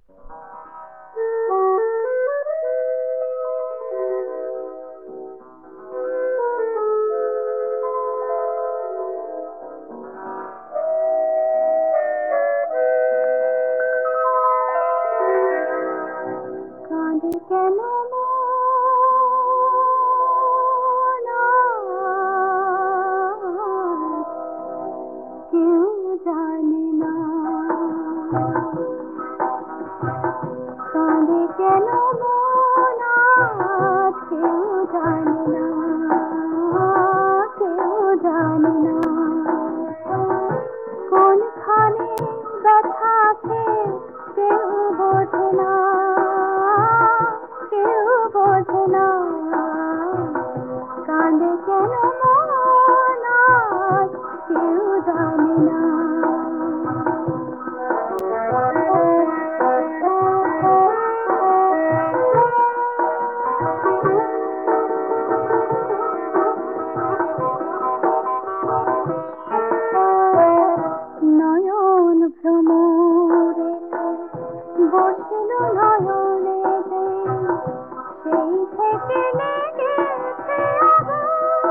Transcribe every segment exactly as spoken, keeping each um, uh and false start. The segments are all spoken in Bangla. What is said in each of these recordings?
কাঁদে কেন মন আজ? কেউ জানে না। কাঁদে কেন মন আজ? কেউ জানে না, কেউ জানে না। কোনখানে ব্যথা আছে কেউ বোঝে না, কেউ বোঝে না। কাঁদে কেন মন আজ? কেউ জানে না। নয়ন ভ্রমরে বসল নয়নে যে, সেই থেকে লেগেছে আগুন।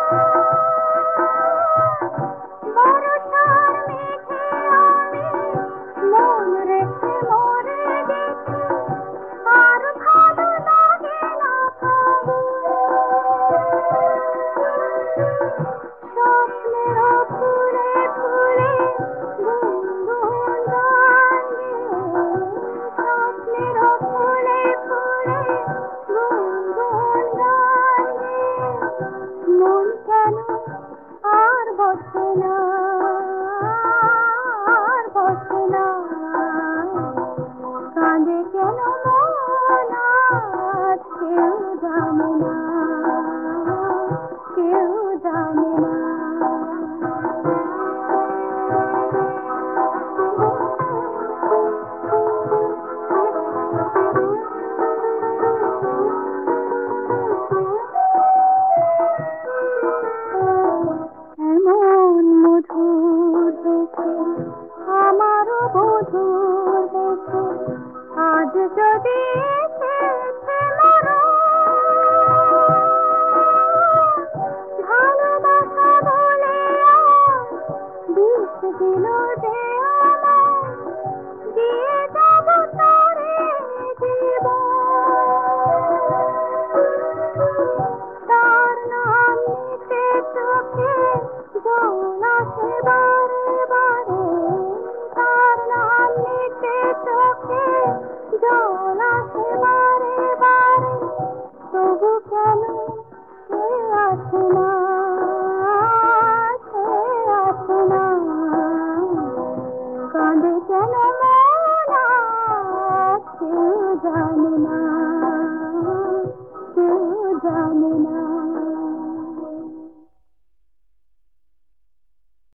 বরষার মেঘে আমি মন রেখে মরে গেছি, আর ভালো লাগে না স্বপ্নেরও ফুলে ফুলে গুনগুন গান গে, স্বপ্নেরও ফুলে ফুলে গুনগুন গান গে। মন কেন আর বসে না, আর বসে না। কাঁদে কেন মন আজ? কেউ জানে না, কেউ জানে না। এমন মধুর হেসে আমারও বধুর হেসে আজ যদি